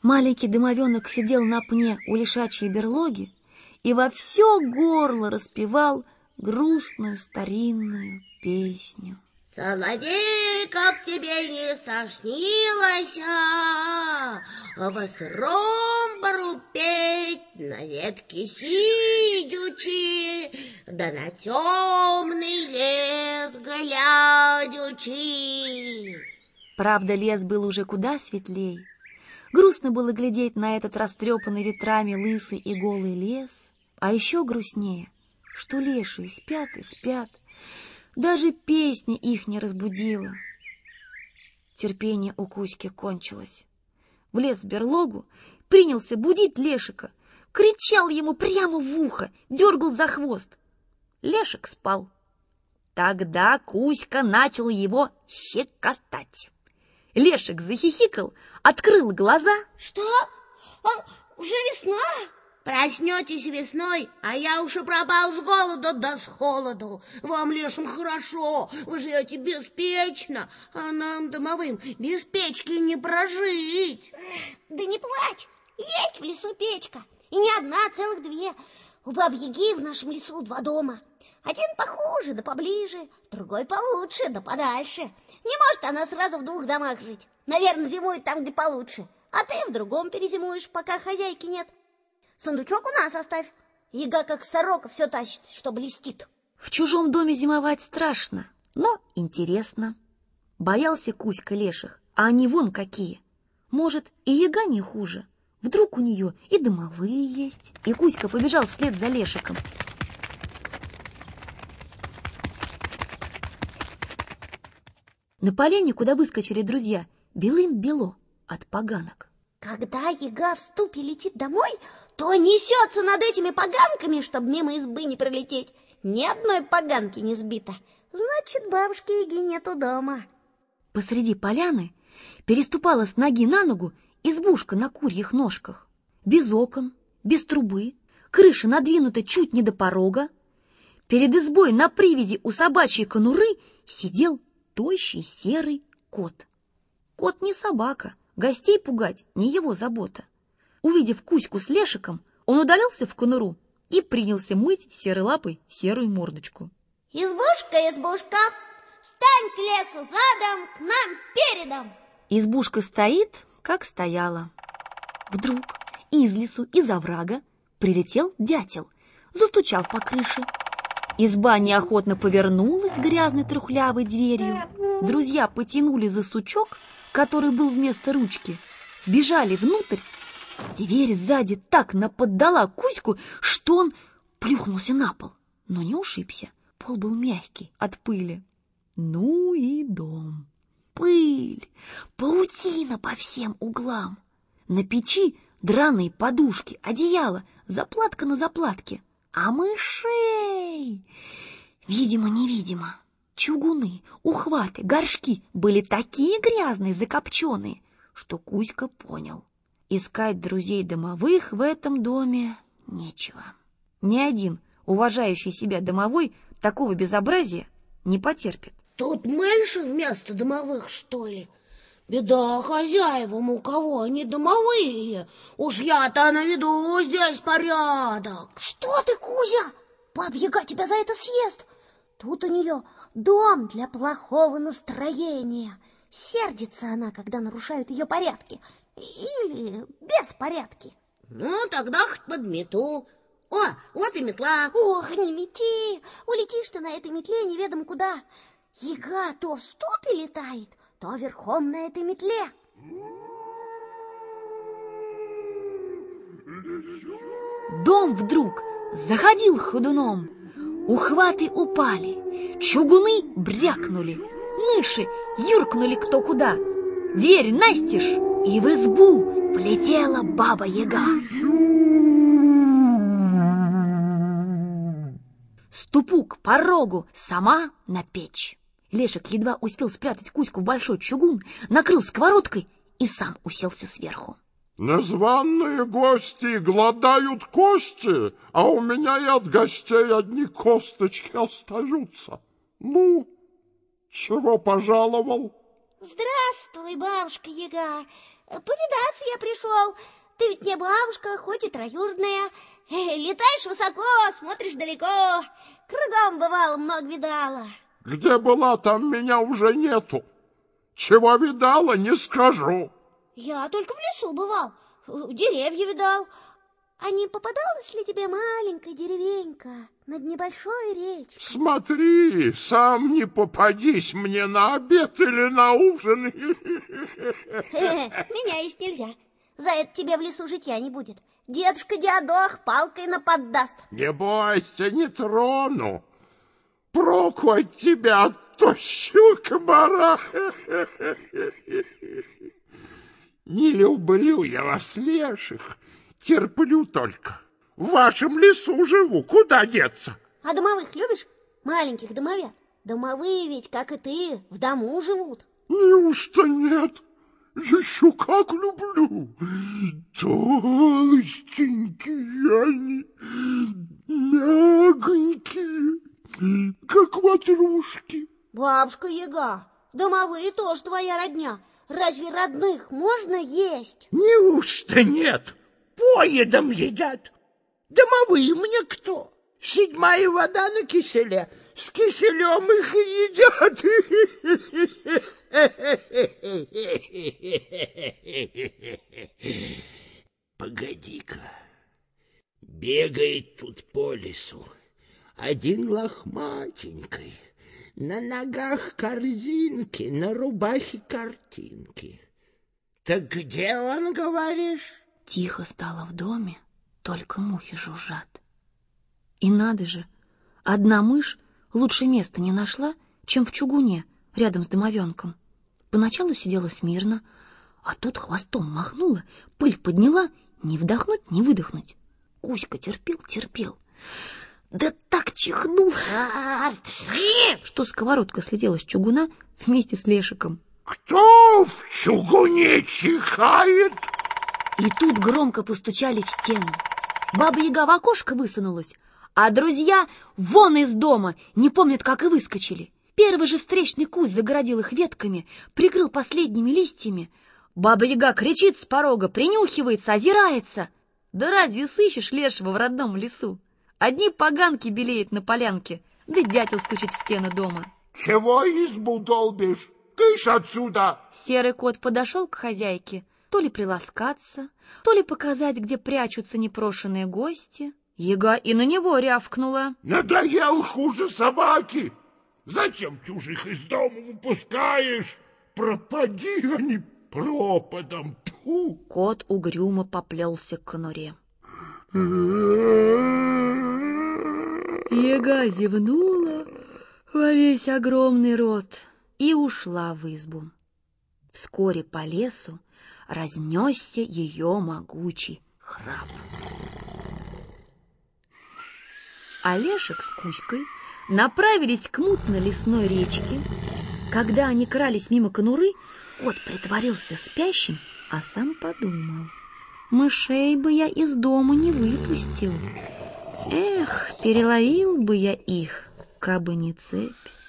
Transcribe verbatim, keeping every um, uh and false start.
Маленький домовенок сидел на пне у лишачьей берлоги и во все горло распевал грустную старинную песню. Соловей, как тебе не стошнилось, а во сыром бару петь, на ветке сидячи, да на темный лес глядячи. Правда, лес был уже куда светлей. Грустно было глядеть на этот растрепанный ветрами лысый и голый лес, а еще грустнее, что лешие спят и спят. Даже песня их не разбудила. Терпение у Кузьки кончилось. Влез в берлогу, принялся будить Лешика, кричал ему прямо в ухо, дергал за хвост. Лешик спал. Тогда Кузька начал его щекотать. Лешик захихикал, открыл глаза. Что? А, уже весна? Проснетесь весной, а я уж и пропал с голода да с холоду. Вам, лешим, хорошо, вы живете беспечно, а нам, домовым, без печки не прожить. Да не плачь, есть в лесу печка, и не одна, а целых две. У бабы-яги в нашем лесу два дома. Один похуже, да поближе, другой получше, да подальше. Не может она сразу в двух домах жить. Наверное, зимует там, где получше, а ты в другом перезимуешь, пока хозяйки нет. Сундучок у нас оставь. Яга, как сорока, все тащит, что блестит. В чужом доме зимовать страшно, но интересно. Боялся Кузька леших, а они вон какие. Может, и яга не хуже. Вдруг у нее и домовые есть. И Кузька побежал вслед за Лешиком. На поляне, куда выскочили друзья, белым-бело от поганок. Когда яга в ступе летит домой, то несется над этими поганками, чтобы мимо избы не пролететь. Ни одной поганки не сбито. Значит, бабушки Яги нету дома. Посреди поляны переступала с ноги на ногу избушка на курьих ножках. Без окон, без трубы, крыша надвинута чуть не до порога. Перед избой на привязи у собачьей конуры сидел тощий серый кот. Кот не собака. Гостей пугать не его забота. Увидев Кузьку с Лешиком, он удалился в конуру и принялся мыть серой лапой серую мордочку. Избушка, избушка, стань к лесу задом, к нам передом. Избушка стоит, как стояла. Вдруг из лесу, из оврага прилетел дятел, застучал по крыше. Изба неохотно повернулась грязной трухлявой дверью. Друзья потянули за сучок, который был вместо ручки, вбежали внутрь. Дверь сзади так наподдала Кузьку, что он плюхнулся на пол, но не ушибся. Пол был мягкий от пыли. Ну и дом. Пыль, паутина по всем углам. На печи драные подушки, одеяло, заплатка на заплатке. А мышей, видимо-невидимо, чугуны, ухваты, горшки были такие грязные, закопченные, что Кузька понял. Искать друзей домовых в этом доме нечего. Ни один уважающий себя домовой такого безобразия не потерпит. Тут мыши вместо домовых, что ли? Беда хозяевам, у кого они домовые. Уж я-то наведу здесь порядок. Что ты, Кузя? Бабья-Яга тебя за это съест. Тут у нее дом для плохого настроения. Сердится она, когда нарушают ее порядки. Или беспорядки. Ну, тогда хоть подмету. О, вот и метла. Ох, не мети. Улетишь ты на этой метле неведомо куда. Яга то в ступе летает, то верхом на этой метле. Дом вдруг заходил ходуном. Ухваты упали, чугуны брякнули, мыши юркнули кто куда. Дверь настежь, и в избу влетела Баба-Яга. Ступу к порогу, сама на печь. Лешик едва успел спрятать Кузьку в большой чугун, накрыл сковородкой и сам уселся сверху. Незваные гости гладают кости, а у меня и от гостей одни косточки остаются. Ну, чего пожаловал? Здравствуй, бабушка Яга. Повидаться я пришел. Ты ведь мне бабушка, хоть и троюродная. Летаешь высоко, смотришь далеко. Кругом бывало, много видала. Где была, там меня уже нету. Чего видала, не скажу. Я только в лесу бывал, деревья видал. А не попадалась ли тебе маленькая деревенька над небольшой речкой? Смотри, сам не попадись мне на обед или на ужин. Меня есть нельзя. За это тебе в лесу житья не будет. Дедушка Диадох палкой наподдаст. Не бойся, не трону. Проку от тебя, от тощего комара. Не люблю я вас, леших, терплю только. В вашем лесу живу, куда деться? А домовых любишь? Маленьких домовят. Домовые ведь, как и ты, в дому живут. Неужто нет? Еще как люблю. Толстенькие они, мягонькие, как ватрушки. Бабушка Яга, домовые тоже твоя родня. Разве родных можно есть? Неужто нет? Поедом едят. Домовые мне кто? Седьмая вода на киселе. С киселем их и едят. Погоди-ка. Бегает тут по лесу один лохматенький. На ногах корзинки, на рубахе картинки. Так где он, говоришь? Тихо стало в доме, только мухи жужжат. И надо же, одна мышь лучше места не нашла, чем в чугуне рядом с домовенком. Поначалу сидела смирно, а тут хвостом махнула, пыль подняла, не вдохнуть, не выдохнуть. Кузька терпел, терпел. Да так чихнул, что сковородка слетела с чугуна вместе с Лешиком. Кто в чугуне чихает? И тут громко постучали в стену. Баба-яга в окошко высунулась, а друзья вон из дома, не помнят, как и выскочили. Первый же встречный кусь загородил их ветками, прикрыл последними листьями. Баба-яга кричит с порога, принюхивается, озирается. Да разве сыщешь лешего в родном лесу? Одни поганки белеют на полянке, да дятел стучит в стену дома. Чего избу долбишь? Кыш отсюда! Серый кот подошел к хозяйке, то ли приласкаться, то ли показать, где прячутся непрошенные гости. Яга и на него рявкнула. Надоел хуже собаки! Зачем чужих из дома выпускаешь? Пропади они пропадом! Тьфу! Кот угрюмо поплелся к конуре. Яга зевнула во весь огромный рот и ушла в избу. Вскоре по лесу разнесся ее могучий храп. А Лешек с Кузькой направились к мутной лесной речке. Когда они крались мимо конуры, кот притворился спящим, а сам подумал: мышей бы я из дома не выпустил. Эх, переловил бы я их, кабы не цепь.